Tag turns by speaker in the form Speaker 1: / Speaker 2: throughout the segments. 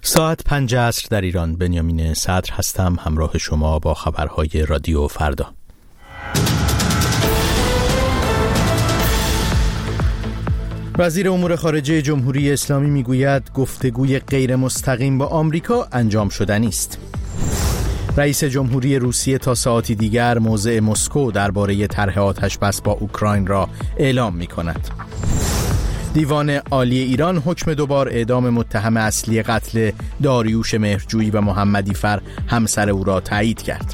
Speaker 1: ساعت 5 عصر در ایران. بنیامین صدر هستم، همراه شما با خبرهای رادیو فردا. وزیر امور خارجه جمهوری اسلامی میگوید گفتگوی غیر مستقیم با آمریکا انجام شدنی است. رئیس جمهوری روسیه تا ساعتی دیگر موضع مسکو درباره طرح آتش‌بس با اوکراین را اعلام می‌کند. دیوان عالی ایران حکم دوبار اعدام متهم اصلی قتل داریوش مهرجویی و محمدی فر همسر او را تایید کرد.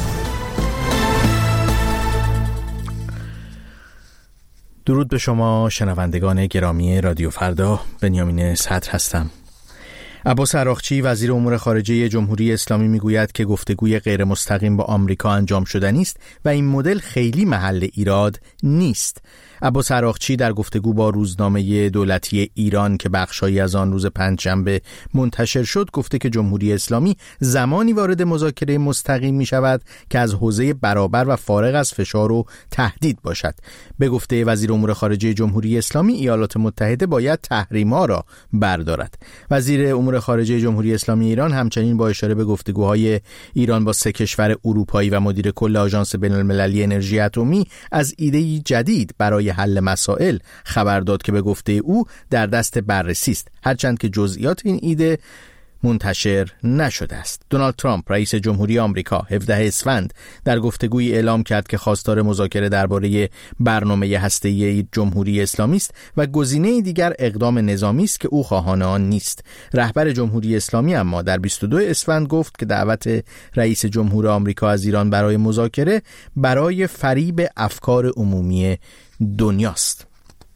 Speaker 1: درود به شما شنوندگان گرامی رادیو فردا. بنیامین صدر هستم. عباس عراقچی وزیر امور خارجه جمهوری اسلامی میگوید که گفتگوی غیر مستقیم با آمریکا انجام شدنی است و این مدل خیلی محل ایراد نیست. عباس عراقچی در گفتگو با روزنامه دولتی ایران که بخشایی از آن روز پنجشنبه منتشر شد گفته که جمهوری اسلامی زمانی وارد مذاکره مستقیم می شود که از حوزه برابر و فارغ از فشار و تهدید باشد. به گفته وزیر امور خارجه جمهوری اسلامی ایالات متحده باید تحریم‌ها را بردارد. وزیر امور خارجه جمهوری اسلامی ایران همچنین با اشاره به گفتگوهای ایران با 3 کشور اروپایی و مدیر کل آژانس بین‌المللی انرژی اتمی از ایده‌ای جدید برای حل مسائل خبر داد که به گفته او در دست بررسی است، هرچند که جزئیات این ایده منتشر نشده است. دونالد ترامپ رئیس جمهوری آمریکا 17 اسفند در گفتگویی اعلام کرد که خواستار مذاکره درباره برنامه هسته‌ای جمهوری اسلامی است و گزینه دیگر اقدام نظامی است که او خواهان آن نیست. رهبر جمهوری اسلامی اما در 22 اسفند گفت که دعوت رئیس جمهور آمریکا از ایران برای مذاکره برای فریب افکار عمومی دنیاست.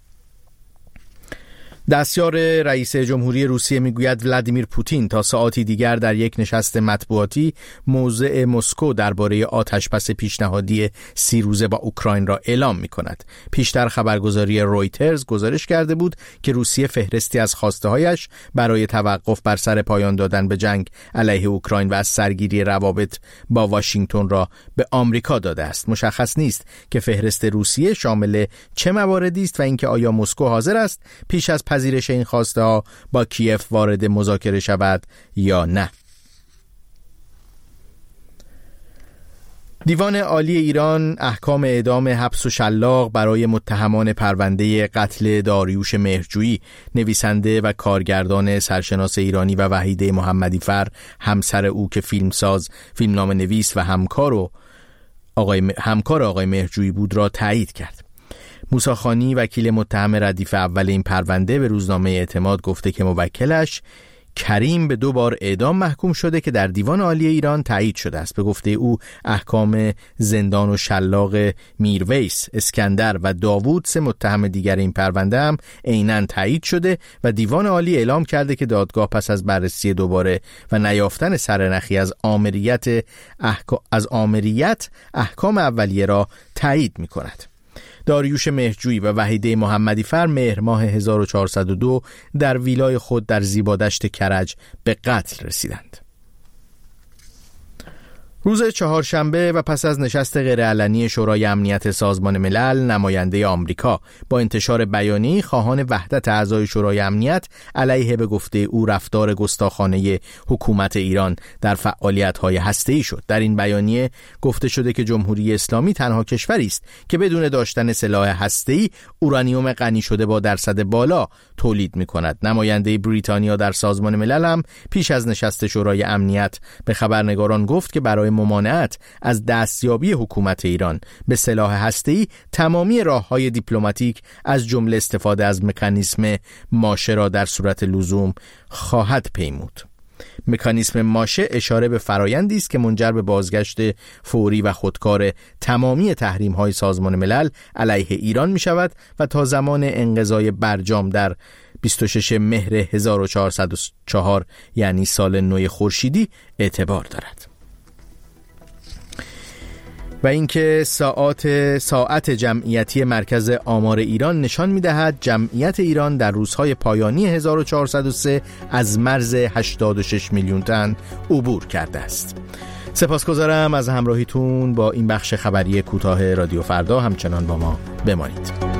Speaker 1: دستیار رئیس جمهوری روسیه میگوید ولادیمیر پوتین تا ساعتی دیگر در یک نشست مطبوعاتی موضع مسکو درباره آتش‌بس پیشنهادی 30 روزه با اوکراین را اعلام می‌کند. پیشتر خبرگزاری رویترز گزارش کرده بود که روسیه فهرستی از خواسته‌هایش برای توقف بر سر پایان دادن به جنگ علیه اوکراین و از سرگیری روابط با واشنگتن را به آمریکا داده است. مشخص نیست که فهرست روسیه شامل چه مواردی است و اینکه آیا مسکو حاضر است پیش از پذیرش این خواسته ها با کیف وارد مذاکره شود یا نه. دیوان عالی ایران احکام اعدام حبس و شلاق برای متهمان پرونده قتل داریوش مهرجویی، نویسنده و کارگردان سرشناس ایرانی و وحیده محمدی فر همسر او که فیلمساز، فیلمنامه نویس و همکار آقای مهرجویی بود را تایید کرد. موسی خانی وکیل متهم ردیف اول این پرونده به روزنامه اعتماد گفته که موکلش کریم به 2 بار اعدام محکوم شده که در دیوان عالی ایران تایید شده است. به گفته او احکام زندان و شلاق میرویس، اسکندر و داوود 3 متهم دیگر این پرونده هم عیناً تایید شده و دیوان عالی اعلام کرده که دادگاه پس از بررسی دوباره و نیافتن سرنخی از آمریت احکام اولیه را تایید می کند. داریوش مهرجویی و وحیده محمدی فر مهر ماه 1402 در ویلای خود در زیبادشت کرج به قتل رسیدند. روز چهارشنبه و پس از نشست غیرعلنی شورای امنیت سازمان ملل، نماینده آمریکا با انتشار بیانیه‌ای خواهان وحدت اعضای شورای امنیت علیه به گفته او رفتار گستاخانه حکومت ایران در فعالیت‌های هسته‌ای شد. در این بیانیه گفته شده که جمهوری اسلامی تنها کشوری است که بدون داشتن سلاح هسته‌ای اورانیوم غنی شده با درصد بالا تولید می‌کند. نماینده بریتانیا در سازمان ملل هم پیش از نشست شورای امنیت به خبرنگاران گفت که برای ممانعت از دستیابی حکومت ایران به سلاح هسته‌ای تمامی راه‌های دیپلماتیک از جمله استفاده از مکانیسم ماشه را در صورت لزوم خواهد پیمود. مکانیسم ماشه اشاره به فرایندی است که منجر به بازگشت فوری و خودکار تمامی تحریم‌های سازمان ملل علیه ایران می‌شود و تا زمان انقضای برجام در 26 مهر 1404 یعنی سال نو خورشیدی اعتبار دارد. و اینکه ساعت جمعیتی مرکز آمار ایران نشان می‌دهد جمعیت ایران در روزهای پایانی 1403 از مرز 86 میلیون تن عبور کرده است. سپاسگزارم از همراهیتون با این بخش خبری کوتاه رادیو فردا. همچنان با ما بمانید.